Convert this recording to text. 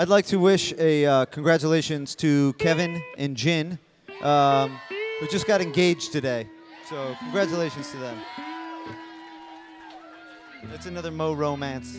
I'd like to wish a congratulations to Kevin and Jin, who just got engaged today. So congratulations to them. That's another Mo romance.